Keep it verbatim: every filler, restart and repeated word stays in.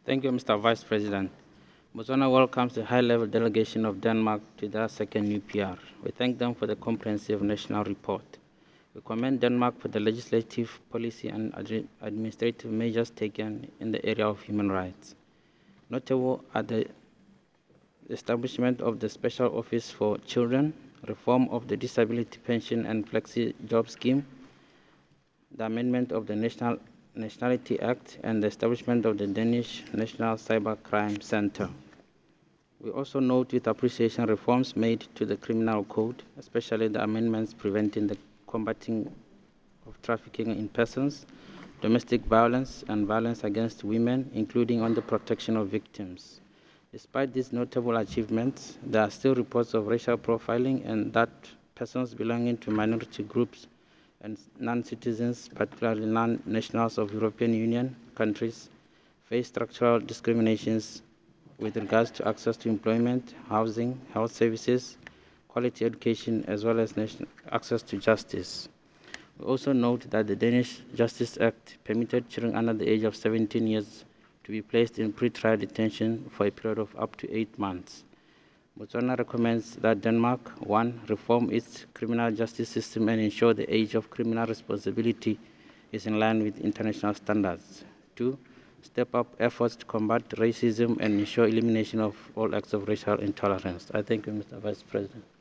Thank you, Mister Vice President. Botswana welcomes the high-level delegation of Denmark to their second U P R. We thank them for the comprehensive national report. We commend Denmark for the legislative, policy, and ad administrative measures taken in the area of human rights. Notable are the establishment of the Special Office for Children, reform of the Disability Pension and Flexi Job Scheme, the amendment of the National Nationality Act, and the establishment of the Danish National Cybercrime Center. We also note with appreciation reforms made to the criminal code, especially the amendments preventing the combating of trafficking in persons, domestic violence, and violence against women, including on the protection of victims. Despite these notable achievements, there are still reports of racial profiling and that persons belonging to minority groups and non-citizens, particularly non-nationals of European Union countries, face structural discriminations with regards to access to employment, housing, health services, quality education, as well as access to justice. We also note that the Danish Justice Act permitted children under the age of seventeen years to be placed in pre-trial detention for a period of up to eight months. Botswana recommends that Denmark, one, reform its criminal justice system and ensure the age of criminal responsibility is in line with international standards. Two, step up efforts to combat racism and ensure elimination of all acts of racial intolerance. I thank you, Mister Vice President.